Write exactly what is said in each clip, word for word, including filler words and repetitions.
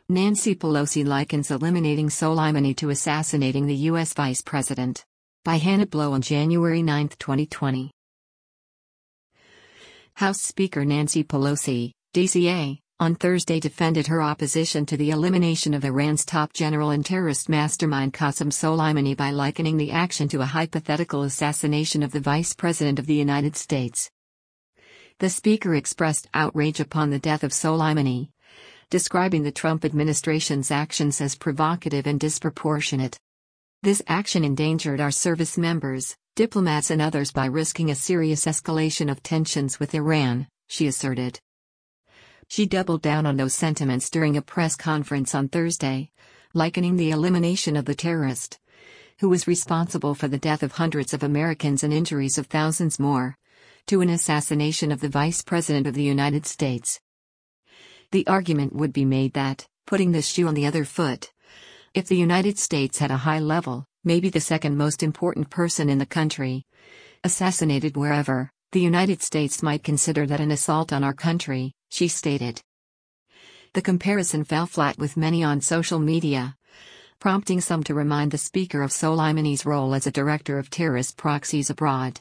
Nancy Pelosi likens eliminating Soleimani to assassinating the U S Vice President. By Hannah Blow on January ninth, twenty twenty. House Speaker Nancy Pelosi, D C A, on Thursday defended her opposition to the elimination of Iran's top general and terrorist mastermind Qasem Soleimani by likening the action to a hypothetical assassination of the Vice President of the United States. The speaker expressed outrage upon the death of Soleimani, describing the Trump administration's actions as provocative and disproportionate. This action endangered our service members, diplomats and others by risking a serious escalation of tensions with Iran, she asserted. She doubled down on those sentiments during a press conference on Thursday, likening the elimination of the terrorist, who was responsible for the death of hundreds of Americans and injuries of thousands more, to an assassination of the Vice President of the United States. The argument would be made that, putting the shoe on the other foot, if the United States had a high-level, maybe the second most important person in the country, assassinated wherever, the United States might consider that an assault on our country, she stated. The comparison fell flat with many on social media, prompting some to remind the speaker of Soleimani's role as a director of terrorist proxies abroad.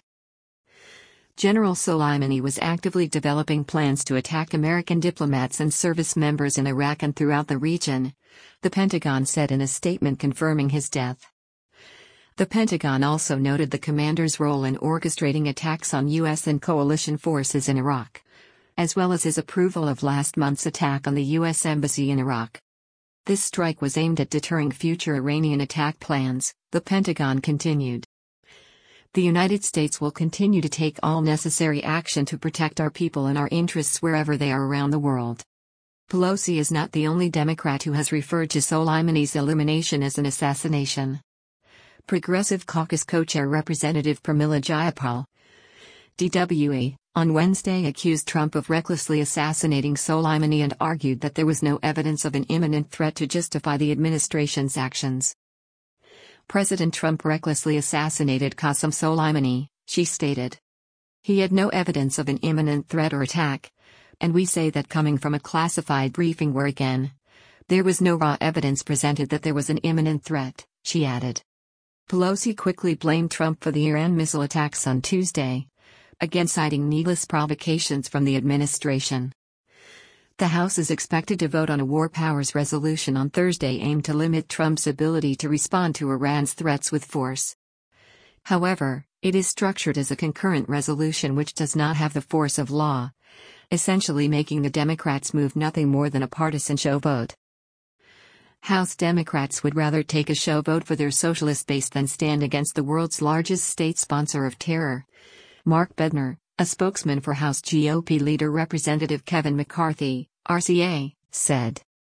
General Soleimani was actively developing plans to attack American diplomats and service members in Iraq and throughout the region, the Pentagon said in a statement confirming his death. The Pentagon also noted the commander's role in orchestrating attacks on U S and coalition forces in Iraq, as well as his approval of last month's attack on the U S Embassy in Iraq. This strike was aimed at deterring future Iranian attack plans, the Pentagon continued. The United States will continue to take all necessary action to protect our people and our interests wherever they are around the world. Pelosi is not the only Democrat who has referred to Soleimani's elimination as an assassination. Progressive Caucus co-chair Representative Pramila Jayapal, D W A, on Wednesday accused Trump of recklessly assassinating Soleimani and argued that there was no evidence of an imminent threat to justify the administration's actions. President Trump recklessly assassinated Qasem Soleimani, she stated. He had no evidence of an imminent threat or attack, and we say that coming from a classified briefing where again, there was no raw evidence presented that there was an imminent threat, she added. Pelosi quickly blamed Trump for the Iran missile attacks on Tuesday, again citing needless provocations from the administration. The House is expected to vote on a war powers resolution on Thursday aimed to limit Trump's ability to respond to Iran's threats with force. However, it is structured as a concurrent resolution which does not have the force of law, essentially making the Democrats' move nothing more than a partisan show vote. House Democrats would rather take a show vote for their socialist base than stand against the world's largest state sponsor of terror. Mark Bednar, a spokesman for House G O P leader Representative Kevin McCarthy, R C A, said.